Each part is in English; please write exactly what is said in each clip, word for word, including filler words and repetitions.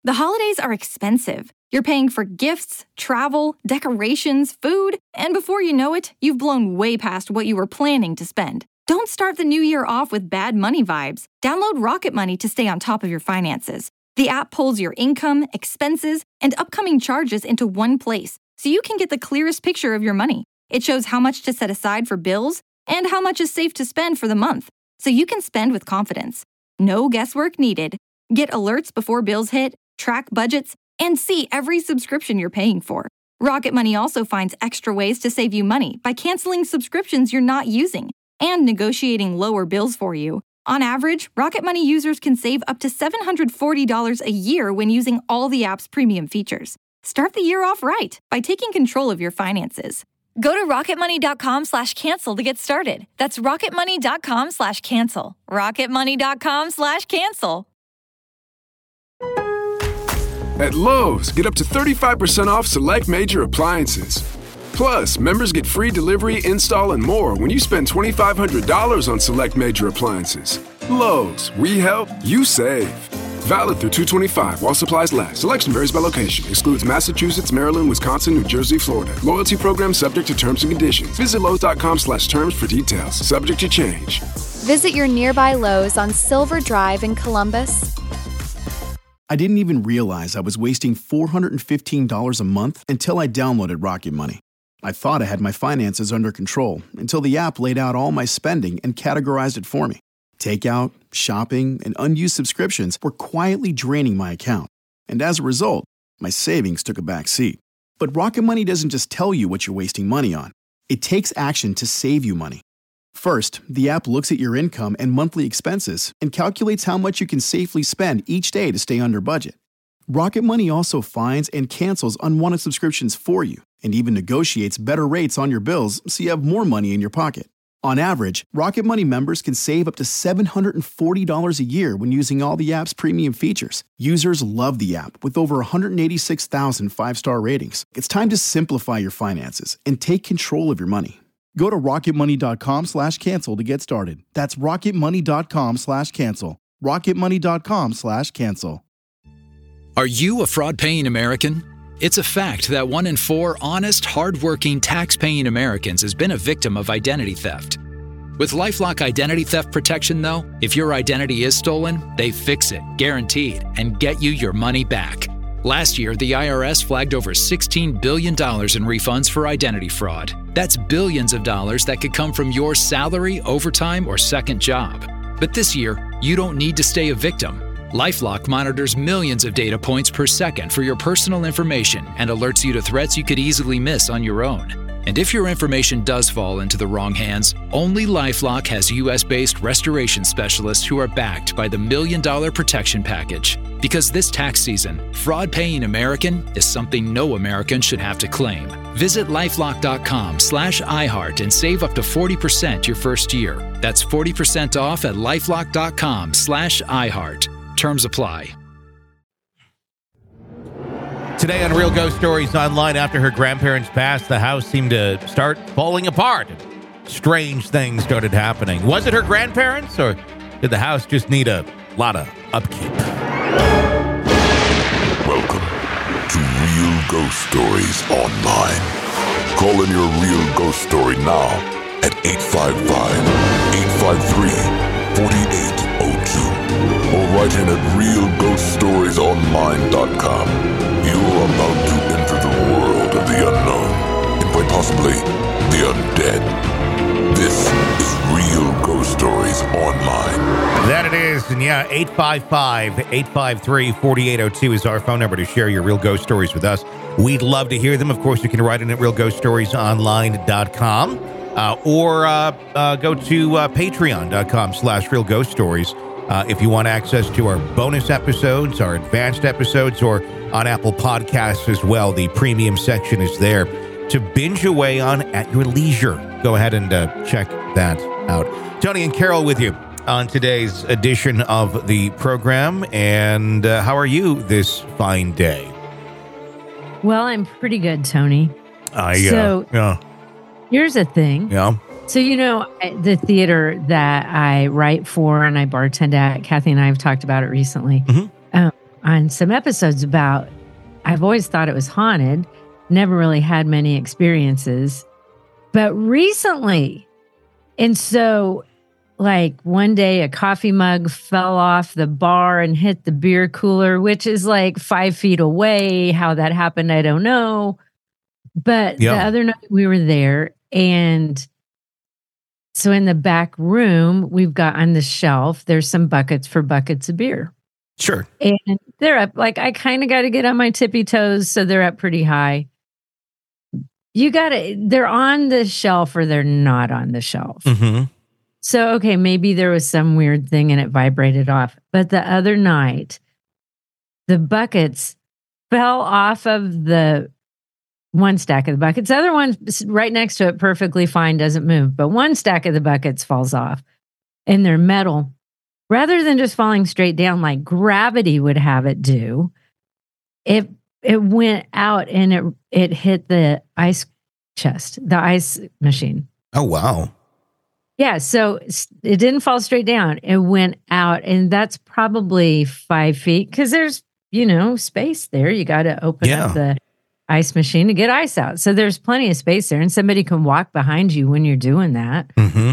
The holidays are expensive. You're paying for gifts, travel, decorations, food, and before you know it, you've blown way past what you were planning to spend. Don't start the new year off with bad money vibes. Download Rocket Money to stay on top of your finances. The app pulls your income, expenses, and upcoming charges into one place, so you can get the clearest picture of your money. It shows how much to set aside for bills and how much is safe to spend for the month, so you can spend with confidence. No guesswork needed. Get alerts before bills hit, track budgets, and see every subscription you're paying for. Rocket Money also finds extra ways to save you money by canceling subscriptions you're not using and negotiating lower bills for you. On average, Rocket Money users can save up to seven hundred forty dollars a year when using all the app's premium features. Start the year off right by taking control of your finances. Go to rocketmoney.com slash cancel to get started. That's rocketmoney.com slash cancel. rocketmoney.com slash cancel. At Lowe's, get up to thirty-five percent off select major appliances. Plus, members get free delivery, install, and more when you spend twenty-five hundred dollars on select major appliances. Lowe's, we help, you save. Valid through two twenty-five while supplies last. Selection varies by location. Excludes Massachusetts, Maryland, Wisconsin, New Jersey, Florida. Loyalty program subject to terms and conditions. Visit Lowe's.com slash terms for details. Subject to change. Visit your nearby Lowe's on Silver Drive in Columbus. I didn't even realize I was wasting four hundred fifteen dollars a month until I downloaded Rocket Money. I thought I had my finances under control until the app laid out all my spending and categorized it for me. Takeout, shopping, and unused subscriptions were quietly draining my account. And as a result, my savings took a back seat. But Rocket Money doesn't just tell you what you're wasting money on. It takes action to save you money. First, the app looks at your income and monthly expenses and calculates how much you can safely spend each day to stay under budget. Rocket Money also finds and cancels unwanted subscriptions for you and even negotiates better rates on your bills so you have more money in your pocket. On average, Rocket Money members can save up to seven hundred forty dollars a year when using all the app's premium features. Users love the app with over one hundred eighty-six thousand five-star ratings. It's time to simplify your finances and take control of your money. Go to rocketmoney.com slash cancel to get started. That's rocketmoney.com slash cancel. rocketmoney.com slash cancel. Are you a fraud-paying American? It's a fact that one in four honest, hard-working, tax-paying Americans has been a victim of identity theft. With LifeLock Identity Theft Protection, though, if your identity is stolen, they fix it, guaranteed, and get you your money back. Last year, the I R S flagged over sixteen billion dollars in refunds for identity fraud. That's billions of dollars that could come from your salary, overtime, or second job. But this year, you don't need to stay a victim. LifeLock monitors millions of data points per second for your personal information and alerts you to threats you could easily miss on your own. And if your information does fall into the wrong hands, only LifeLock has U S-based restoration specialists who are backed by the Million Dollar Protection Package. Because this tax season, fraud-paying American is something no American should have to claim. Visit lifelock.com slash iHeart and save up to forty percent your first year. That's forty percent off at lifelock.com slash iHeart. Terms apply. Today on Real Ghost Stories Online, after her grandparents passed, the house seemed to start falling apart. Strange things started happening. Was it her grandparents, or did the house just need a lot of upkeep? Welcome to Real Ghost Stories Online. Call in your real ghost story now at eight five five, eight five three, four eight zero two or write in at real ghost stories online dot com. You are about to enter the world of the unknown and quite possibly the undead. This is Real Ghost Stories Online. That it is, and yeah, eight five five, eight five three, four eight zero two is our phone number to share your real ghost stories with us. We'd love to hear them. Of course, you can write in at real ghost stories online dot com uh, or uh, uh, go to uh, patreon.com slash real ghost stories uh, if you want access to our bonus episodes, our advanced episodes, or on Apple Podcasts as well. The premium section is there to binge away on at your leisure. Go ahead and uh, check that out. Tony and Carol with you on today's edition of the program. And uh, how are you this fine day? Well, I'm pretty good, Tony. I, so, uh, yeah. Here's a thing. Yeah. So, you know, the theater that I write for and I bartend at, Kathy and I have talked about it recently. Mm-hmm. Um, on some episodes about, I've always thought it was haunted, never really had many experiences, but recently. And so like one day a coffee mug fell off the bar and hit the beer cooler, which is like five feet away. How that happened, I don't know. But yeah. the other night we were there, and so in the back room, we've got on the shelf, there's some buckets for buckets of beer. Sure. And they're up, like I kind of got to get on my tippy toes, so they're up pretty high. You got to, they're on the shelf or they're not on the shelf. Mm-hmm. So, okay, maybe there was some weird thing and it vibrated off. But the other night, the buckets fell off of the one stack of the buckets. The other one right next to it, perfectly fine, doesn't move. But one stack of the buckets falls off, and they're metal. Rather than just falling straight down like gravity would have it do, it it went out and it it hit the ice chest, the ice machine. Oh, wow. Yeah, so it didn't fall straight down. It went out, and that's probably five feet because there's, you know, space there. You got to open yeah. up the ice machine to get ice out. So there's plenty of space there, and somebody can walk behind you when you're doing that. Mm-hmm.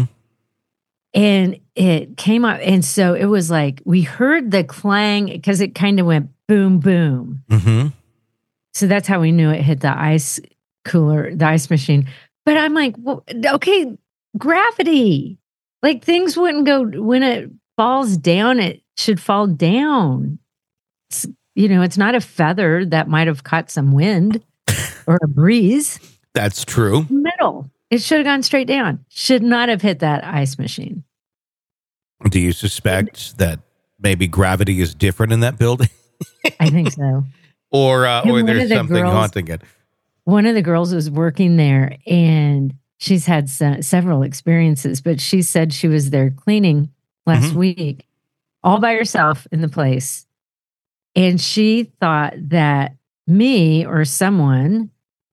And it came up, and so it was like we heard the clang because it kind of went boom, boom. Mm-hmm. So that's how we knew it hit the ice cooler, the ice machine. But I'm like, well, okay, gravity. Like things wouldn't go, when it falls down, it should fall down. It's, you know, it's not a feather that might have caught some wind or a breeze. That's true. Metal. It should have gone straight down. Should not have hit that ice machine. Do you suspect that maybe gravity is different in that building? I think so. Or uh, or there's the something girls, haunting it. One of the girls was working there, and she's had se- several experiences, but she said she was there cleaning last Mm-hmm. week all by herself in the place. And she thought that me or someone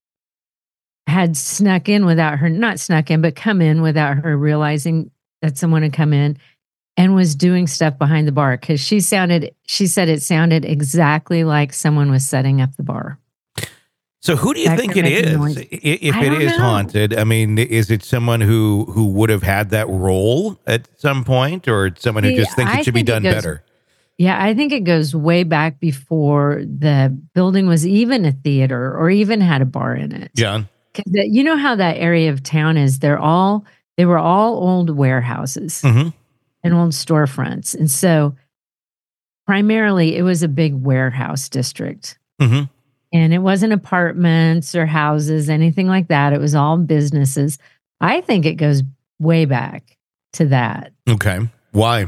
had snuck in without her, not snuck in, but come in without her realizing that someone had come in and was doing stuff behind the bar. Because she sounded, she said it sounded exactly like someone was setting up the bar. So who do you That think could it make a is? noise. I- If I it don't is know. haunted, I mean, is it someone who who would have had that role at some point, or someone who See, just thinks I it should be think it done goes- better? Yeah, I think it goes way back before the building was even a theater or even had a bar in it. John? 'Cause the- you know how that area of town is? They're all, they were all old warehouses Mm-hmm. and old storefronts. And so primarily it was a big warehouse district. Mm-hmm. And it wasn't apartments or houses, anything like that. It was all businesses. I think it goes way back to that. Okay. Why?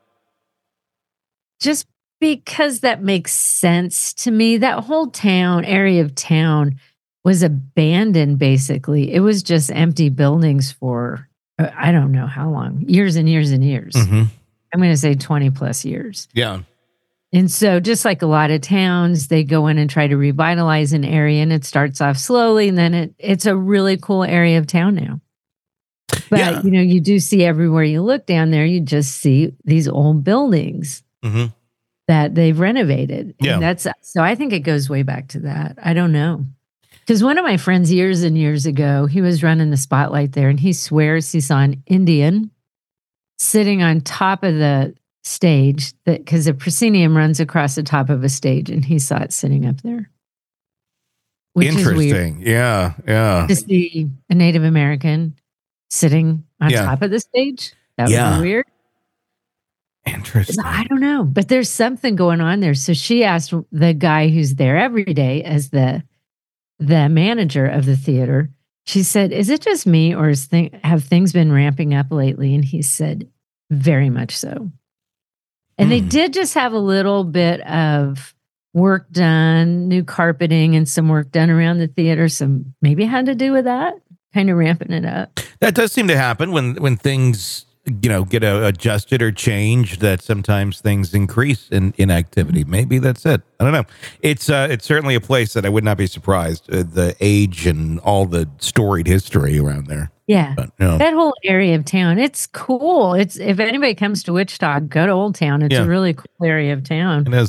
Just because that makes sense to me. That whole town, area of town was abandoned, basically. It was just empty buildings for, uh, I don't know how long, years and years and years. Mm-hmm. I'm going to say twenty plus years. Yeah. And so just like a lot of towns, they go in and try to revitalize an area, and it starts off slowly, and then it, it's a really cool area of town now. But, Yeah. you know, you do see everywhere you look down there, you just see these old buildings Mm-hmm. that they've renovated. And Yeah. that's so I think it goes way back to that. I don't know. Because one of my friends years and years ago, he was running the spotlight there, and he swears he saw an Indian sitting on top of the stage, that because the proscenium runs across the top of a stage, and he saw it sitting up there. Which is weird Interesting. Yeah. Yeah. to see a Native American sitting on Yeah. top of the stage. That Yeah. was weird. Interesting. I don't know, but there's something going on there. So she asked the guy who's there every day as the the manager of the theater. She said, "Is it just me, or is thing, have things been ramping up lately?" And he said, "Very much so." And they Hmm. did just have a little bit of work done, new carpeting, and some work done around the theater. So maybe it had to do with that, kind of ramping it up. That does seem to happen when when things, you know, get uh, adjusted or changed, that sometimes things increase in, in activity. Maybe that's it. I don't know. It's uh, it's certainly a place that I would not be surprised, uh, the age and all the storied history around there. Yeah. But, you know, That whole area of town, it's cool. It's if anybody comes to Wichita, go to Old Town. It's Yeah. a really cool area of town. it is.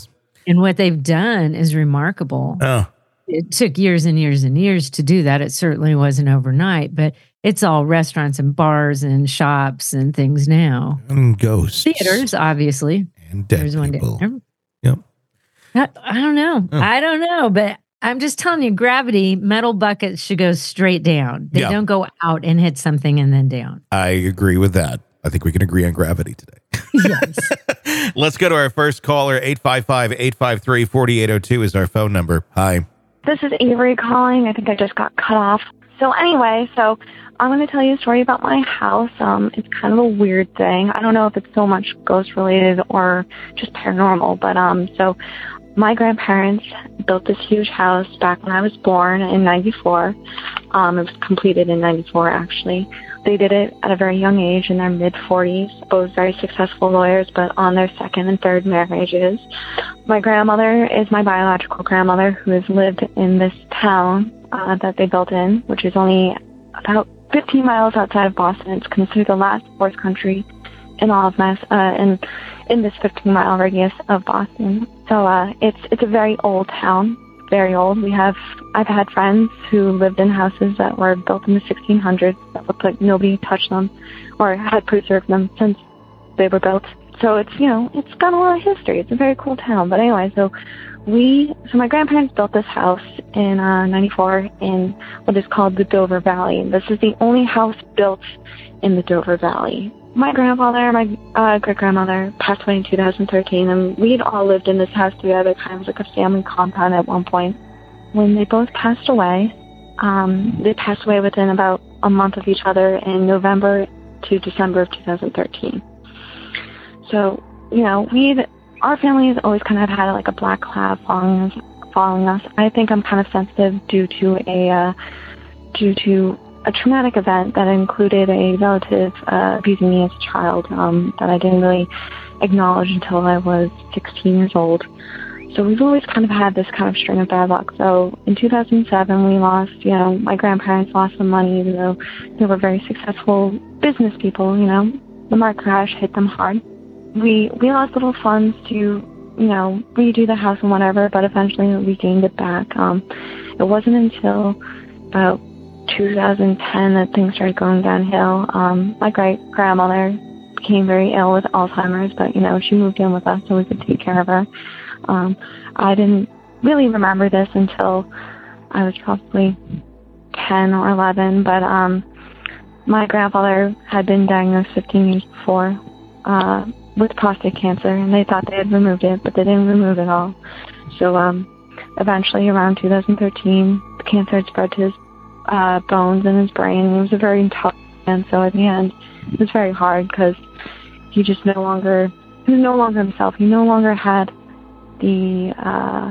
And what they've done is remarkable. Oh. It took years and years and years to do that. It certainly wasn't overnight, but it's all restaurants and bars and shops and things now. And ghosts. Theaters, obviously. And dead There's one people. down Yep. I, I don't know. Oh. I don't know, but I'm just telling you, gravity, metal buckets should go straight down. They Yeah. don't go out and hit something and then down. I agree with that. I think we can agree on gravity today. Yes. Let's go to our first caller. eight five five, eight five three, four eight zero two is our phone number. Hi. This is Avery calling. I think I just got cut off. So anyway, so I'm going to tell you a story about my house. Um, it's kind of a weird thing. I don't know if it's so much ghost related or just paranormal, but um, so my grandparents built this huge house back when I was born in ninety-four. Um, it was completed in ninety-four, actually. They did it at a very young age, in their mid-forties, both very successful lawyers, but on their second and third marriages. My grandmother is my biological grandmother, who has lived in this town uh, that they built in, which is only about fifteen miles outside of Boston. It's considered the last horse country in all of Mass, uh, in, in this fifteen-mile radius of Boston. So uh, it's it's a very old town, very old. We have I've had friends who lived in houses that were built in the sixteen hundreds that looked like nobody touched them or had preserved them since they were built. So it's, you know, it's got a lot of history. It's a very cool town. But anyway, so we, so my grandparents built this house in uh, ninety-four in what is called the Dover Valley. And this is the only house built in the Dover Valley. My grandfather, my uh, great-grandmother passed away in two thousand thirteen, and we had all lived in this house together, kind of like a family compound at one point. When they both passed away, um, they passed away within about a month of each other in November to December of two thousand thirteen. So, you know, we'd, our family has always kind of had like a black cloud following us. Following us. I think I'm kind of sensitive due to a, uh, due to a traumatic event that included a relative uh, abusing me as a child um, that I didn't really acknowledge until I was sixteen years old. So we've always kind of had this kind of string of bad luck. So in two thousand seven, we lost, you know, my grandparents lost some money, even though they were very successful business people, you know. The market crash hit them hard. We, we lost little funds to, you know, redo the house and whatever, but eventually we gained it back. Um, it wasn't until about two thousand ten that things started going downhill. Um, my great-grandmother became very ill with Alzheimer's, but, you know, she moved in with us so we could take care of her. Um, I didn't really remember this until I was probably ten or eleven, but um, my grandfather had been diagnosed fifteen years before uh, with prostate cancer, and they thought they had removed it, but they didn't remove it all. So um, eventually, around two thousand thirteen, the cancer had spread to his uh, bones and his brain. He was a very tough man, so at the end, it was very hard because he just no longer, he was no longer himself. He no longer had the, uh,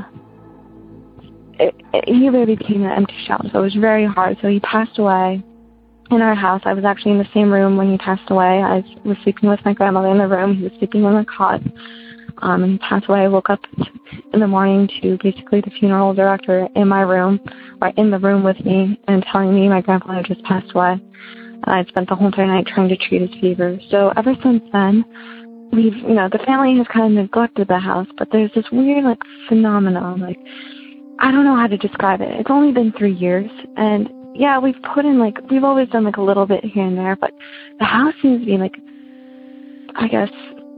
it, it, he really became an empty shell, so it was very hard. So he passed away in our house. I was actually in the same room when he passed away. I was sleeping with my grandmother in the room. He was sleeping on the cot. Um, and he passed away. I woke up in the morning to basically the funeral director in my room, or in the room with me, and telling me my grandfather just passed away. And I'd spent the whole entire night trying to treat his fever. So ever since then, we've, you know, the family has kind of neglected the house, but there's this weird, like, phenomenon. Like, I don't know how to describe it. It's only been three years, and yeah, we've put in, like, we've always done, like, a little bit here and there, but the house seems to be, like, I guess,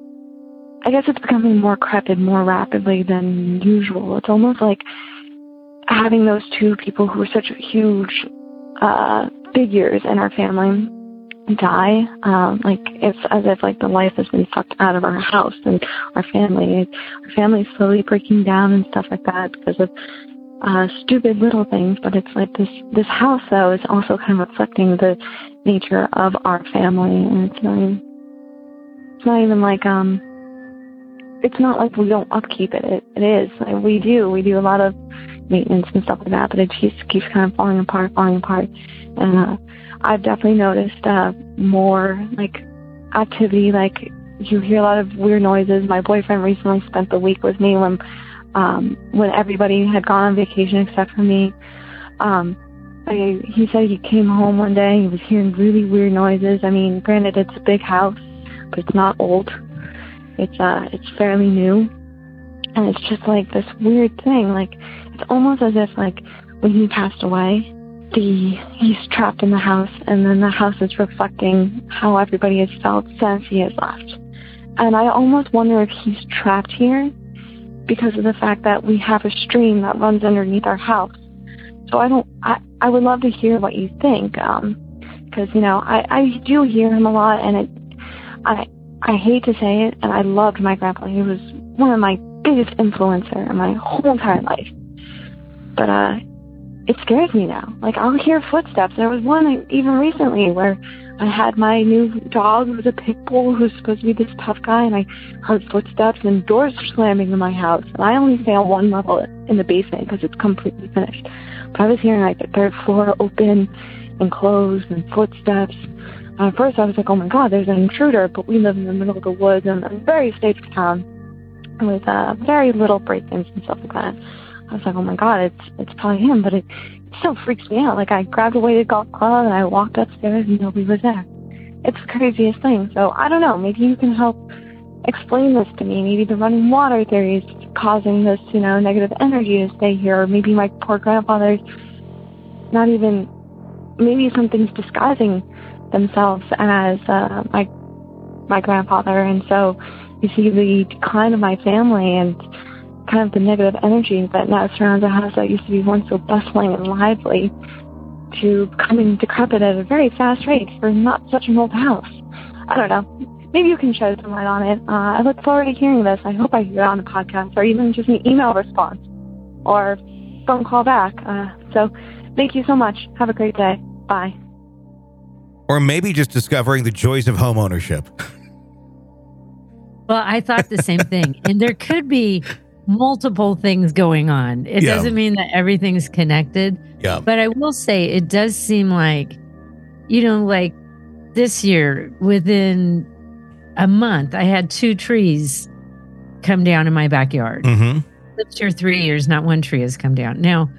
I guess it's becoming more crepid more rapidly than usual. It's almost like having those two people who were such huge uh, figures in our family die. Um, like, it's as if, like, the life has been sucked out of our house and our family. Our family is slowly breaking down and stuff like that because of uh, stupid little things. But it's like this, this house, though, is also kind of reflecting the nature of our family. And it's not even, it's not even like, um, it's not like we don't upkeep it. It, it is. Like, we do. We do a lot of maintenance and stuff like that, but it just keeps kind of falling apart, falling apart. And uh, I've definitely noticed uh, more, like, activity. Like, you hear a lot of weird noises. My boyfriend recently spent the week with me when um, when everybody had gone on vacation except for me. Um, I, he said he came home one day and he was hearing really weird noises. I mean, granted, it's a big house, but it's not old. It's uh, it's fairly new, And it's just like this weird thing. Like, it's almost as if, like, when he passed away, the he's trapped in the house, and then the house is reflecting how everybody has felt since he has left. And I almost wonder if he's trapped here because of the fact that we have a stream that runs underneath our house. So I don't, I, I would love to hear what you think. Um, cause you know, I, I do hear him a lot, and it, I, I hate to say it, and I loved my grandpa. He was one of my biggest influencer in my whole entire life. But, uh, it scares me now. Like, I'll hear footsteps. There was one even recently where I had my new dog, who was a pit bull, who was supposed to be this tough guy, and I heard footsteps and doors slamming in my house. And I only stay on one level in the basement because it's completely finished. But I was hearing, like, the third floor open and close and footsteps. And at first I was like, oh my God, there's an intruder. But we live in the middle of the woods in a very safe town with uh, very little break-ins and stuff like that. I was like, oh my God, it's it's probably him, but it, it still freaks me out. Like, I grabbed a weighted golf club and I walked upstairs and nobody was there. It's the craziest thing. So I don't know, maybe you can help explain this to me. Maybe the running water theory is causing this, you know, negative energy to stay here. Or maybe my poor grandfather's not even, maybe something's disguising themselves as uh, my my grandfather. And so you see the decline of my family and kind of the negative energy that now surrounds a house that used to be once so bustling and lively to becoming decrepit at a very fast rate for not such an old house. I don't know. Maybe you can shed some light on it. Uh, I look forward to hearing this. I hope I hear it on the podcast, or even just an email response or phone call back. Uh, so thank you so much. Have a great day. Bye. Or maybe just discovering the joys of home ownership. Well, I thought the same thing. And there could be multiple things going on. It Yeah. doesn't mean that everything's connected. Yeah. But I will say it does seem like, you know, like this year, within a month, I had two trees come down in my backyard. Mm-hmm. This year, three years, not one tree has come down. Now,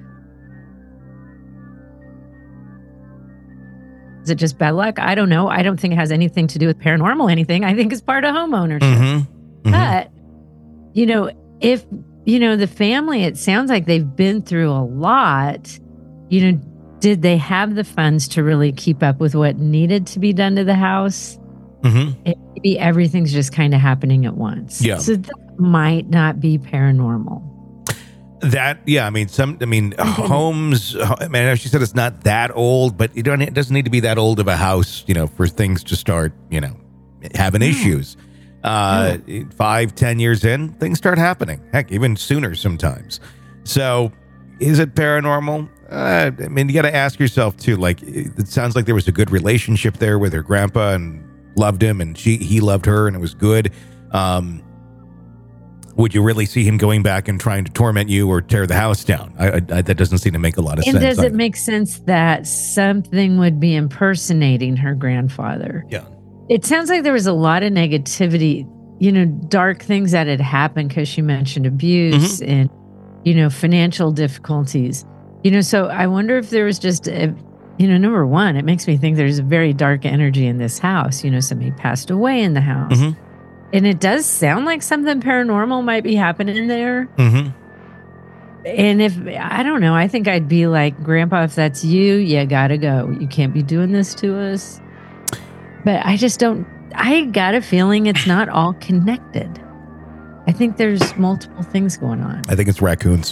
is it just bad luck? I don't know. I don't think it has anything to do with paranormal anything. I think it's part of home ownership. Mm-hmm. Mm-hmm. But, you know, if, you know, the family, it sounds like they've been through a lot. You know, did they have the funds to really keep up with what needed to be done to the house? Mm-hmm. And maybe everything's just kind of happening at once. Yeah. So that might not be paranormal. That, yeah, I mean, some, I mean, homes, I mean, as she said, it's not that old, but you don't, it doesn't need to be that old of a house, you know, for things to start, you know, having issues. Uh, five, ten years in, things start happening. Heck, even sooner sometimes. So is it paranormal? Uh, I mean, you got to ask yourself too, like, it sounds like there was a good relationship there with her grandpa and loved him, and she, he loved her, and it was good. Um, Would you really see him going back and trying to torment you or tear the house down? I, I, that doesn't seem to make a lot of and sense. does it either. make sense that something would be impersonating her grandfather? Yeah. It sounds like there was a lot of negativity, you know, dark things that had happened because she mentioned abuse Mm-hmm. and, you know, financial difficulties. You know, so I wonder if there was just, a, you know, number one, it makes me think there's a very dark energy in this house. You know, somebody passed away in the house. Mm-hmm. And it does sound like something paranormal might be happening there. Mm-hmm. And if, I don't know, I think I'd be like, Grandpa, if that's you, you gotta go. You can't be doing this to us. But I just don't, I got a feeling it's not all connected. I think there's multiple things going on. I think it's raccoons.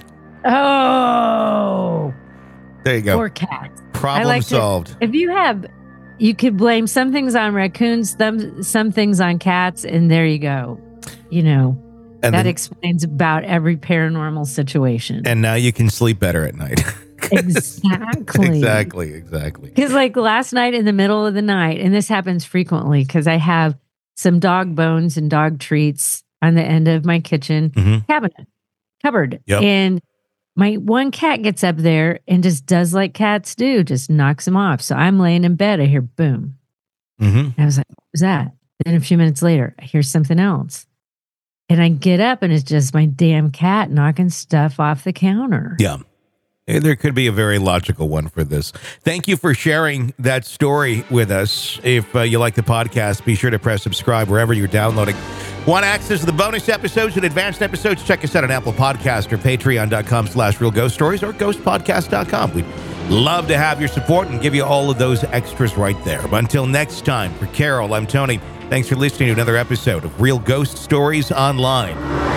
Oh, There you go. or cats. Problem I like to- solved. If you have, you could blame some things on raccoons, some, some things on cats, and there you go. You know, And, that then, explains about every paranormal situation. and now you can sleep better at night. Exactly. exactly. Exactly. Because like last night in the middle of the night, and this happens frequently because I have some dog bones and dog treats on the end of my kitchen Mhm. cabinet, cupboard. Yep. And my one cat gets up there and just does like cats do, just knocks them off. So I'm laying in bed. I hear boom. Mm-hmm. And I was like, what was that? Then a few minutes later, I hear something else. And I get up and it's just my damn cat knocking stuff off the counter. Yeah. There could be a very logical one for this. Thank you for sharing that story with us. If uh, you like the podcast, be sure to press subscribe wherever you're downloading. Want access to the bonus episodes and advanced episodes? Check us out on Apple Podcast or patreon.com slash real ghost stories or ghost podcast dot com. We'd love to have your support and give you all of those extras right there. But until next time, for Carol, I'm Tony. Thanks for listening to another episode of Real Ghost Stories Online.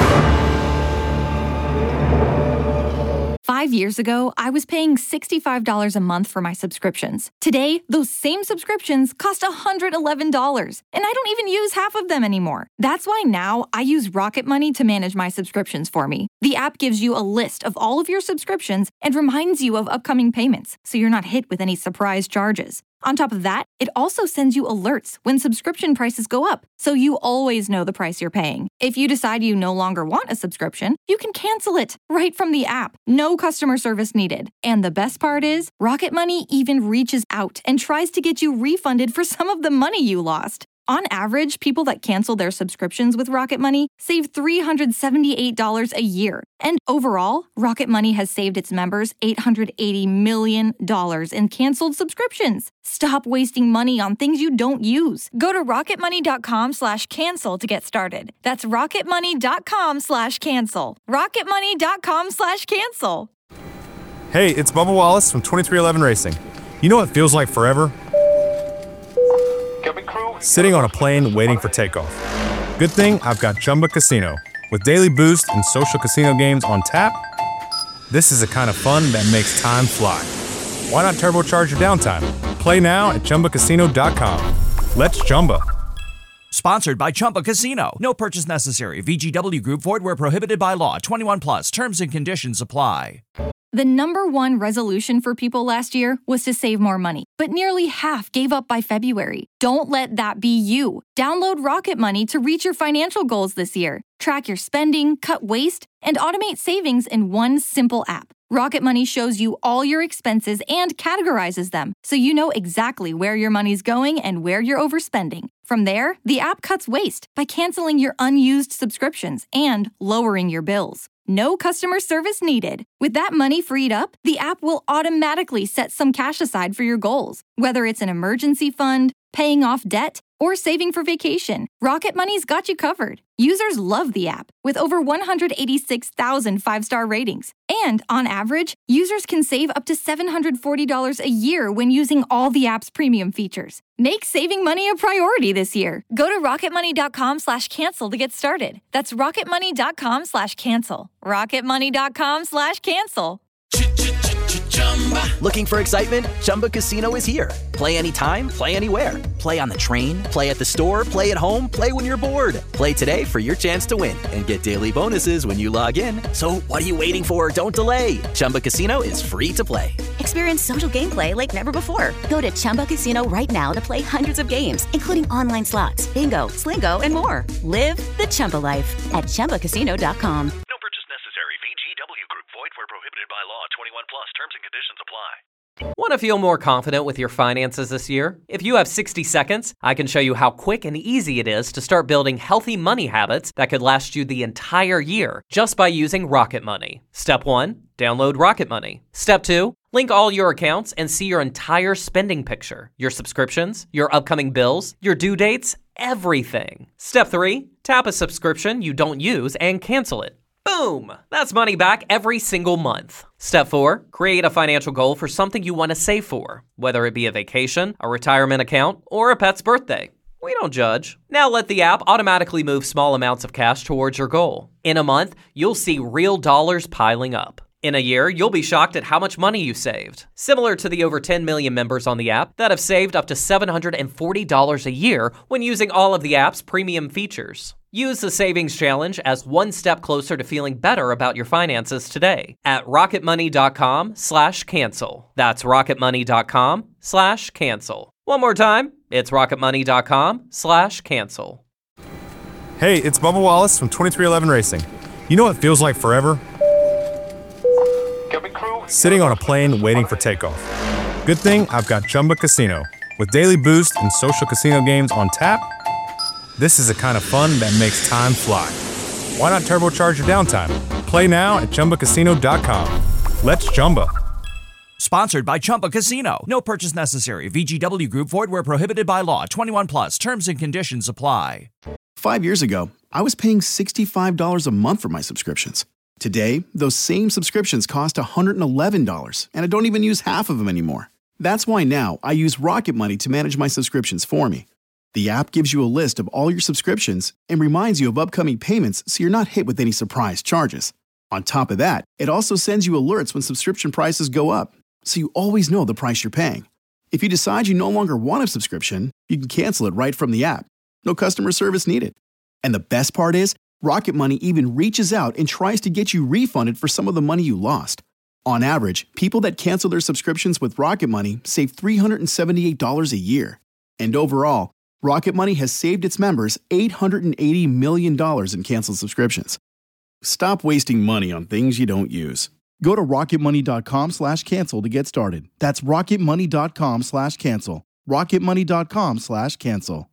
Five years ago, I was paying sixty-five dollars a month for my subscriptions. Today, those same subscriptions cost one hundred eleven dollars, and I don't even use half of them anymore. That's why now I use Rocket Money to manage my subscriptions for me. The app gives you a list of all of your subscriptions and reminds you of upcoming payments, so you're not hit with any surprise charges. On top of that, it also sends you alerts when subscription prices go up, so you always know the price you're paying. If you decide you no longer want a subscription, you can cancel it right from the app. No customer service needed. And the best part is, Rocket Money even reaches out and tries to get you refunded for some of the money you lost. On average, people that cancel their subscriptions with Rocket Money save three hundred seventy-eight dollars a year. And overall, Rocket Money has saved its members eight hundred eighty million dollars in canceled subscriptions. Stop wasting money on things you don't use. Go to rocketmoney.com slash cancel to get started. That's rocketmoney.com slash cancel. rocketmoney.com slash cancel. Hey, it's Bubba Wallace from twenty-three eleven Racing. You know what feels like forever? Sitting on a plane waiting for takeoff. Good thing I've got Chumba Casino. With daily boost and social casino games on tap, this is the kind of fun that makes time fly. Why not turbocharge your downtime? Play now at chumba casino dot com. Let's Chumba. Sponsored by Chumba Casino. No purchase necessary. V G W Group. Void where prohibited by law. twenty-one plus. Terms and conditions apply. The number one resolution for people last year was to save more money, but nearly half gave up by February. Don't let that be you. Download Rocket Money to reach your financial goals this year. Track your spending, cut waste, and automate savings in one simple app. Rocket Money shows you all your expenses and categorizes them, so you know exactly where your money's going and where you're overspending. From there, the app cuts waste by canceling your unused subscriptions and lowering your bills. No customer service needed. With that money freed up, the app will automatically set some cash aside for your goals. Whether it's an emergency fund, paying off debt, or saving for vacation, Rocket Money's got you covered. Users love the app, with over one hundred eighty-six thousand five-star ratings. And on average, users can save up to seven hundred forty dollars a year when using all the app's premium features. Make saving money a priority this year. Go to rocketmoney.com slash cancel to get started. That's rocketmoney.com slash cancel. rocketmoney.com slash cancel. Looking for excitement? Chumba Casino is here. Play anytime, play anywhere. Play on the train, play at the store, play at home, play when you're bored. Play today for your chance to win and get daily bonuses when you log in. So what are you waiting for? Don't delay. Chumba Casino is free to play. Experience social gameplay like never before. Go to Chumba Casino right now to play hundreds of games, including online slots, bingo, Slingo, and more. Live the Chumba life at chumba casino dot com. No purchase necessary. V G W Group. Void where prohibited by law. twenty-one plus. Terms and conditions apply. Want to feel more confident with your finances this year? If you have sixty seconds, I can show you how quick and easy it is to start building healthy money habits that could last you the entire year just by using Rocket Money. Step one, download Rocket Money. Step two, link all your accounts and see your entire spending picture, your subscriptions, your upcoming bills, your due dates, everything. Step three, tap a subscription you don't use and cancel it. Boom! That's money back every single month. Step four, create a financial goal for something you want to save for, whether it be a vacation, a retirement account, or a pet's birthday. We don't judge. Now let the app automatically move small amounts of cash towards your goal. In a month, you'll see real dollars piling up. In a year, you'll be shocked at how much money you saved. Similar to the over ten million members on the app that have saved up to seven hundred forty dollars a year when using all of the app's premium features. Use the Savings Challenge as one step closer to feeling better about your finances today at rocketmoney.com slash cancel. That's rocketmoney.com slash cancel. One more time, it's rocketmoney.com slash cancel. Hey, it's Bubba Wallace from twenty-three eleven Racing. You know what feels like forever? Sitting on a plane waiting for takeoff. Good thing I've got Chumba Casino. With daily boost and social casino games on tap, this is the kind of fun that makes time fly. Why not turbocharge your downtime? Play now at chumba casino dot com. Let's Chumba. Sponsored by Chumba Casino. No purchase necessary. V G W Group. Void where prohibited by law. twenty-one plus. Terms and conditions apply. Five years ago, I was paying sixty-five dollars a month for my subscriptions. Today, those same subscriptions cost one hundred eleven dollars, and I don't even use half of them anymore. That's why now I use Rocket Money to manage my subscriptions for me. The app gives you a list of all your subscriptions and reminds you of upcoming payments so you're not hit with any surprise charges. On top of that, it also sends you alerts when subscription prices go up, so you always know the price you're paying. If you decide you no longer want a subscription, you can cancel it right from the app. No customer service needed. And the best part is, Rocket Money even reaches out and tries to get you refunded for some of the money you lost. On average, people that cancel their subscriptions with Rocket Money save three hundred seventy-eight dollars a year. And overall, Rocket Money has saved its members eight hundred eighty million dollars in canceled subscriptions. Stop wasting money on things you don't use. Go to rocketmoney.com slash cancel to get started. That's rocketmoney.com slash cancel. rocketmoney.com slash cancel.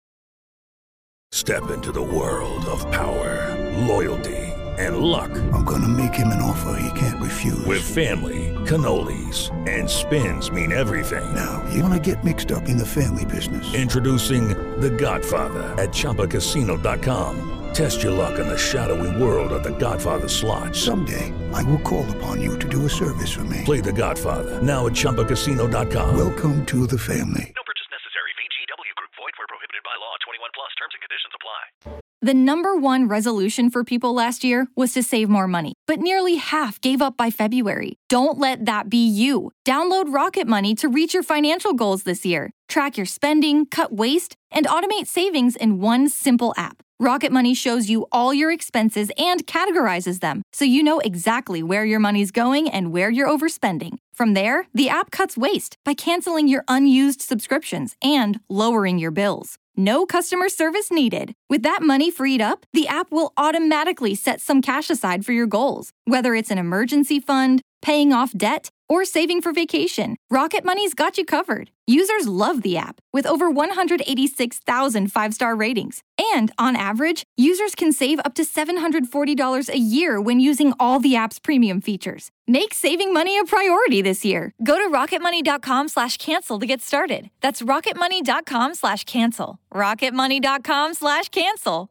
Step into the world of power, loyalty, and luck. I'm gonna make him an offer he can't refuse. With family, cannolis, and spins mean everything. Now, you wanna get mixed up in the family business. Introducing The Godfather at Chumba Casino dot com. Test your luck in the shadowy world of The Godfather slot. Someday, I will call upon you to do a service for me. Play The Godfather, now at Chumba Casino dot com. Welcome to the family. No purchase necessary. V G W Group. Void where prohibited by law. twenty-one plus terms and conditions apply. The number one resolution for people last year was to save more money, but nearly half gave up by February. Don't let that be you. Download Rocket Money to reach your financial goals this year. Track your spending, cut waste, and automate savings in one simple app. Rocket Money shows you all your expenses and categorizes them, so you know exactly where your money's going and where you're overspending. From there, the app cuts waste by canceling your unused subscriptions and lowering your bills. No customer service needed. With that money freed up, the app will automatically set some cash aside for your goals, whether it's an emergency fund, paying off debt, or saving for vacation. Rocket Money's got you covered. Users love the app, with over one hundred eighty-six thousand five-star ratings. And on average, users can save up to seven hundred forty dollars a year when using all the app's premium features. Make saving money a priority this year. Go to rocketmoney.com slash cancel to get started. That's rocketmoney.com slash cancel. rocketmoney.com slash cancel.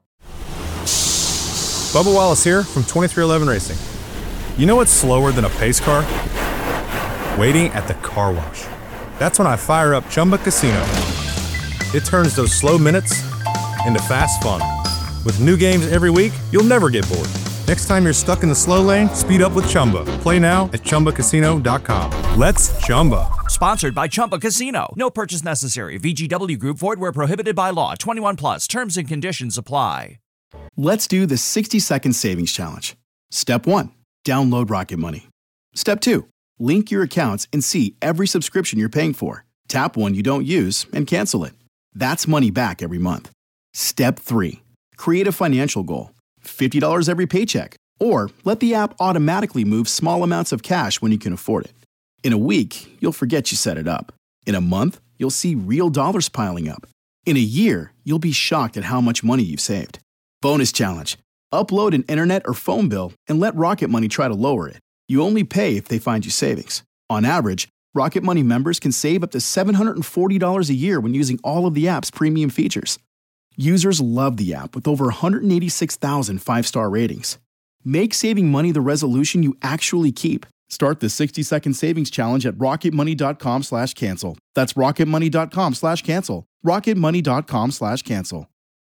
Bubba Wallace here from twenty-three eleven Racing. You know what's slower than a pace car? Waiting at the car wash. That's when I fire up Chumba Casino. It turns those slow minutes into fast fun. With new games every week, you'll never get bored. Next time you're stuck in the slow lane, speed up with Chumba. Play now at Chumba Casino dot com. Let's Chumba. Sponsored by Chumba Casino. No purchase necessary. V G W Group. Void where prohibited by law. twenty-one plus. Terms and conditions apply. Let's do the sixty-second savings challenge. Step one, download Rocket Money. Step two, link your accounts and see every subscription you're paying for. Tap one you don't use and cancel it. That's money back every month. Step three, create a financial goal. fifty dollars every paycheck. Or let the app automatically move small amounts of cash when you can afford it. In a week, you'll forget you set it up. In a month, you'll see real dollars piling up. In a year, you'll be shocked at how much money you've saved. Bonus challenge. Upload an internet or phone bill and let Rocket Money try to lower it. You only pay if they find you savings. On average, Rocket Money members can save up to seven hundred forty dollars a year when using all of the app's premium features. Users love the app with over one hundred eighty-six thousand five-star ratings. Make saving money the resolution you actually keep. Start the sixty-second savings challenge at rocketmoney.com slash cancel. That's rocketmoney.com slash cancel. rocketmoney.com slash cancel.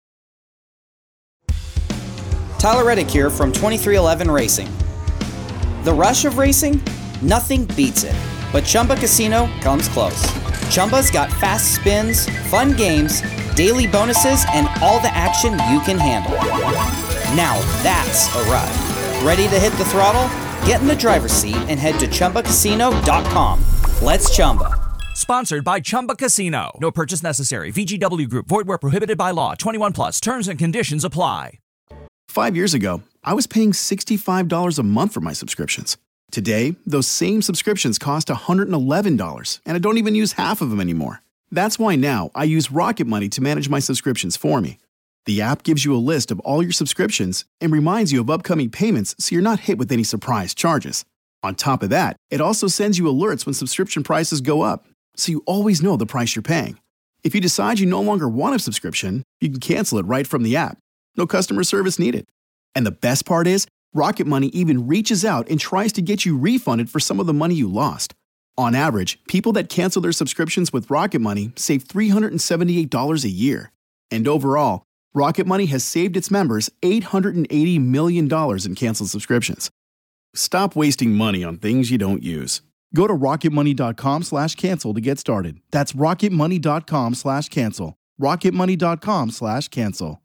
Tyler Reddick here from twenty-three eleven Racing. The rush of racing? Nothing beats it. But Chumba Casino comes close. Chumba's got fast spins, fun games, daily bonuses, and all the action you can handle. Now that's a ride. Ready to hit the throttle? Get in the driver's seat and head to Chumba Casino dot com. Let's Chumba. Sponsored by Chumba Casino. No purchase necessary. V G W Group. Void where prohibited by law. twenty-one plus. Terms and conditions apply. Five years ago, I was paying sixty-five dollars a month for my subscriptions. Today, those same subscriptions cost one hundred eleven dollars, and I don't even use half of them anymore. That's why now I use Rocket Money to manage my subscriptions for me. The app gives you a list of all your subscriptions and reminds you of upcoming payments so you're not hit with any surprise charges. On top of that, it also sends you alerts when subscription prices go up, so you always know the price you're paying. If you decide you no longer want a subscription, you can cancel it right from the app. No customer service needed. And the best part is, Rocket Money even reaches out and tries to get you refunded for some of the money you lost. On average, people that cancel their subscriptions with Rocket Money save three hundred seventy-eight dollars a year. And overall, Rocket Money has saved its members eight hundred eighty million dollars in canceled subscriptions. Stop wasting money on things you don't use. Go to rocketmoney.com slash cancel to get started. That's rocketmoney.com slash cancel. rocketmoney.com slash cancel.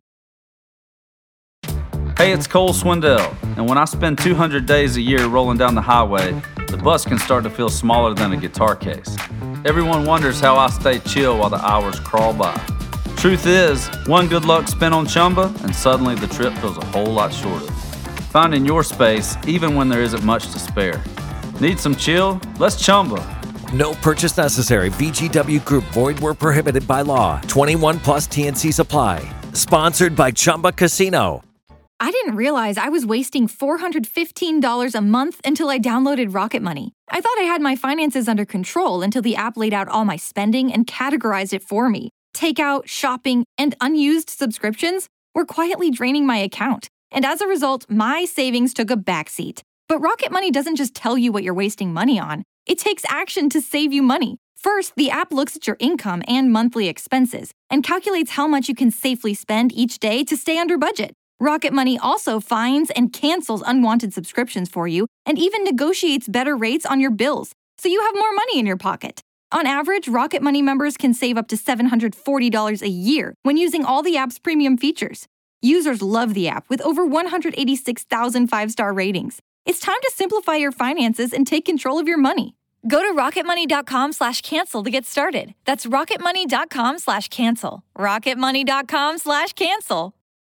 Hey, it's Cole Swindell, and when I spend two hundred days a year rolling down the highway, the bus can start to feel smaller than a guitar case. Everyone wonders how I stay chill while the hours crawl by. Truth is, one good luck spin on Chumba, and suddenly the trip feels a whole lot shorter. Finding your space, even when there isn't much to spare. Need some chill? Let's Chumba. No purchase necessary. V G W Group. Void where prohibited by law. twenty-one plus T N Cs apply. Sponsored by Chumba Casino. I didn't realize I was wasting four hundred fifteen dollars a month until I downloaded Rocket Money. I thought I had my finances under control until the app laid out all my spending and categorized it for me. Takeout, shopping, and unused subscriptions were quietly draining my account. And as a result, my savings took a backseat. But Rocket Money doesn't just tell you what you're wasting money on. It takes action to save you money. First, the app looks at your income and monthly expenses and calculates how much you can safely spend each day to stay under budget. Rocket Money also finds and cancels unwanted subscriptions for you and even negotiates better rates on your bills, so you have more money in your pocket. On average, Rocket Money members can save up to seven hundred forty dollars a year when using all the app's premium features. Users love the app with over one hundred eighty-six thousand five-star ratings. It's time to simplify your finances and take control of your money. Go to rocketmoney.com slash cancel to get started. That's rocketmoney.com slash cancel. rocketmoney.com slash cancel.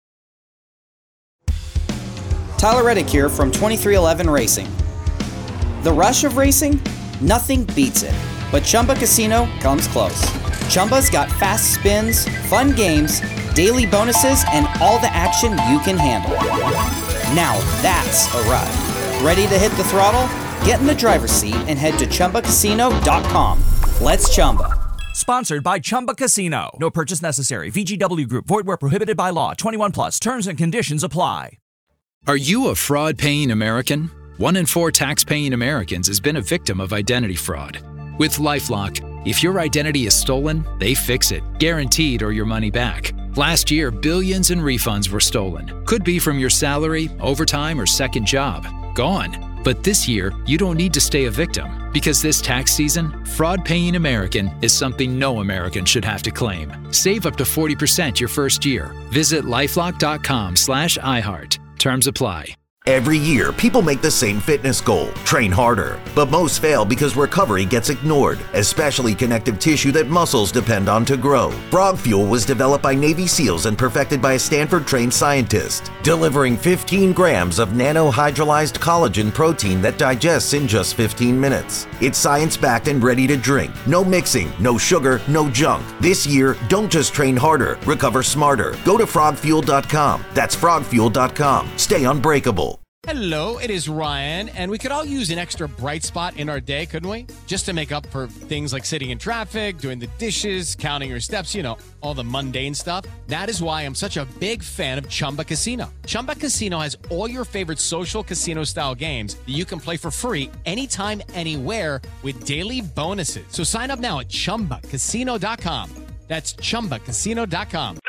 Tyler Reddick here from twenty-three eleven Racing. The rush of racing? Nothing beats it. But Chumba Casino comes close. Chumba's got fast spins, fun games, daily bonuses, and all the action you can handle. Now that's a ride. Ready to hit the throttle? Get in the driver's seat and head to chumba casino dot com. Let's Chumba. Sponsored by Chumba Casino. No purchase necessary. V G W Group. Void where prohibited by law. twenty-one plus. Terms and conditions apply. Are you a fraud-paying American? One in four tax-paying Americans has been a victim of identity fraud. With LifeLock, if your identity is stolen, they fix it, guaranteed or your money back. Last year, billions in refunds were stolen. Could be from your salary, overtime, or second job. Gone. But this year, you don't need to stay a victim, because this tax season, fraud-paying American is something no American should have to claim. Save up to forty percent your first year. Visit lifelock.com slash iHeart. Terms apply. Every year, people make the same fitness goal, train harder. But most fail because recovery gets ignored, especially connective tissue that muscles depend on to grow. Frog Fuel was developed by Navy SEALs and perfected by a Stanford-trained scientist, delivering fifteen grams of nanohydrolyzed collagen protein that digests in just fifteen minutes. It's science-backed and ready to drink. No mixing, no sugar, no junk. This year, don't just train harder, recover smarter. Go to frog fuel dot com. That's frog fuel dot com. Stay unbreakable. Hello, it is Ryan, and we could all use an extra bright spot in our day, couldn't we? Just to make up for things like sitting in traffic, doing the dishes, counting your steps, you know, all the mundane stuff. That is why I'm such a big fan of Chumba Casino. Chumba Casino has all your favorite social casino-style games that you can play for free anytime, anywhere with daily bonuses. So sign up now at chumba casino dot com. That's chumba casino dot com.